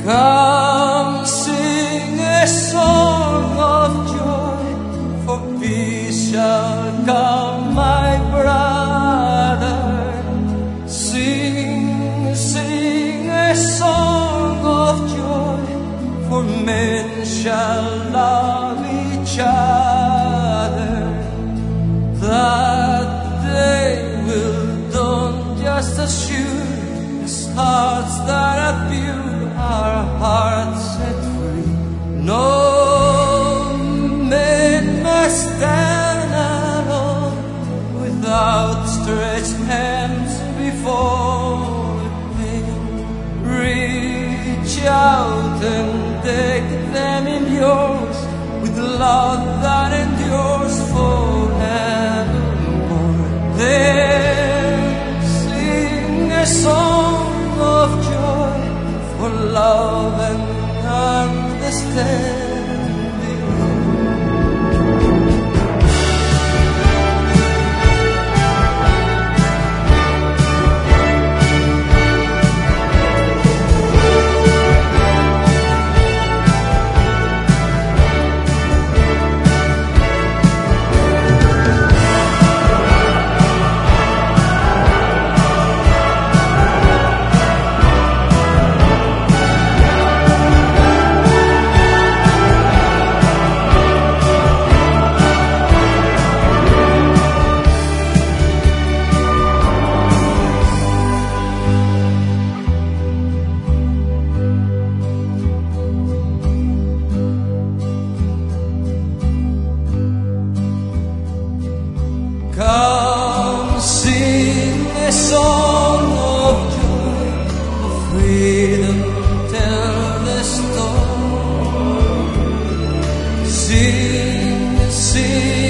Come sing a song of joy, for peace shall come, my brother. Sing, sing a song of joy, for men shall love each other. That day will dawn just as sure as hearts that are pure, our hearts set free. No man must stand alone with outstretched hands before him. Reach out and take them in yours with love that endures forevermore. Then sing a song of joy, for love and understanding. Come sing a song of joy, of freedom, tell the story. Sing, sing